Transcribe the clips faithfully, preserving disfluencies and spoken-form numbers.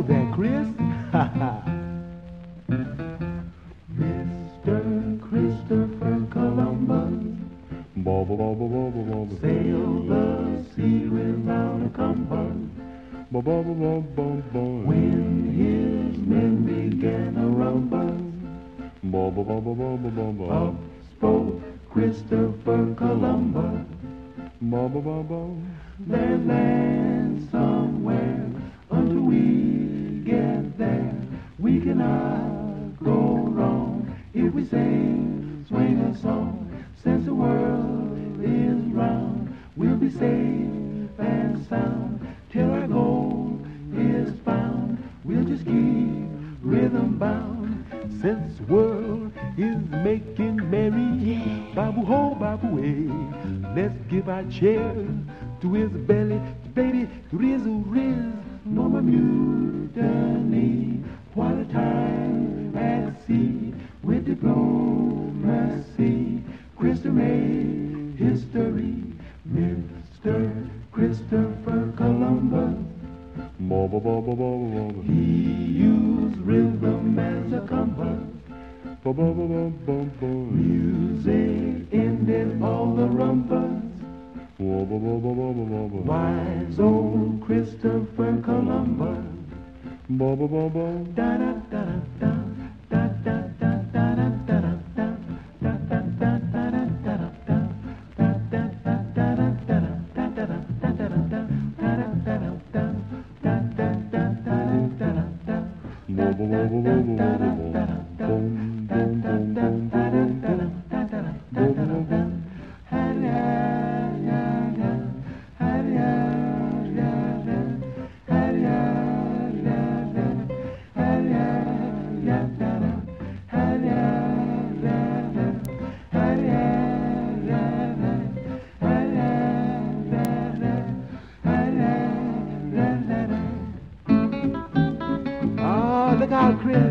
there, Chris. Mister Christopher Columbus sailed the sea without a compass. When his men began a rumpus, up spoke Christopher Columbus. There's land somewhere until we get there. We cannot go wrong if we sing, swing a song. Since the world is round, we'll be safe and sound till our goal is found. We'll just keep rhythm bound. Since the world is making merry, yeah. Babu ho, babu hey, let's give our cheers to his belly, to baby, to Riz, oh Riz. No more mutiny, what a time at sea with diplomacy. Christopher made history, Mister Christopher Columbus. He used rhythm as a compass. Music ended all the rumpus. Wise old Christopher Columbus. Da da da da da da da da da da da. Look out, Chris.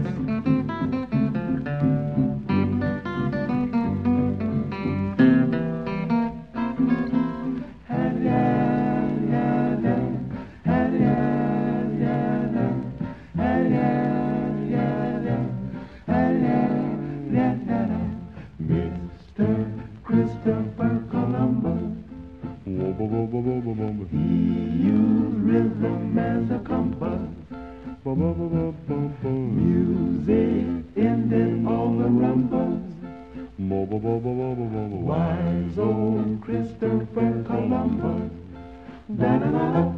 Mister Christopher Columbus. He used rhythm as a compass. Music ended all the rumpus. Wise old Christopher Columbus. Da da da da.